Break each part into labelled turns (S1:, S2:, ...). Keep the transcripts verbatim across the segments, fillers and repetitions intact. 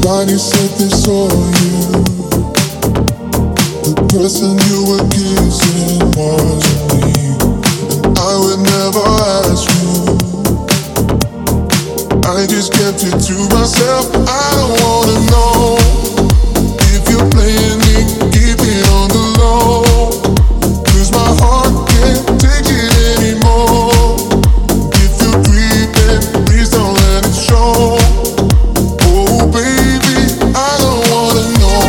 S1: Somebody said they saw you. The person you were kissing wasn't me, and I would never ask you. I just kept it to myself. I don't wanna know if you're playing me. Keep it on the low, 'cause my heart can't take it anymore. If you're creeping, please don't let it show. Oh baby, I don't wanna know.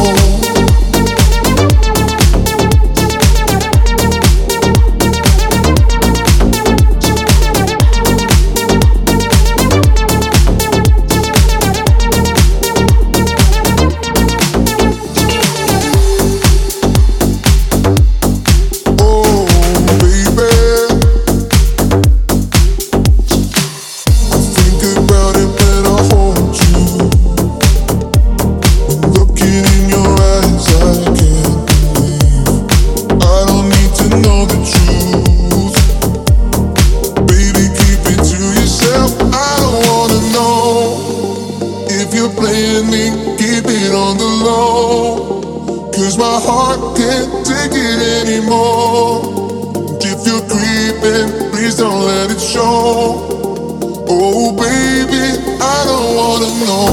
S1: Playing me, keep it on the low, 'cause my heart can't take it anymore. If you're creeping, please don't let it show. Oh baby, I don't wanna know.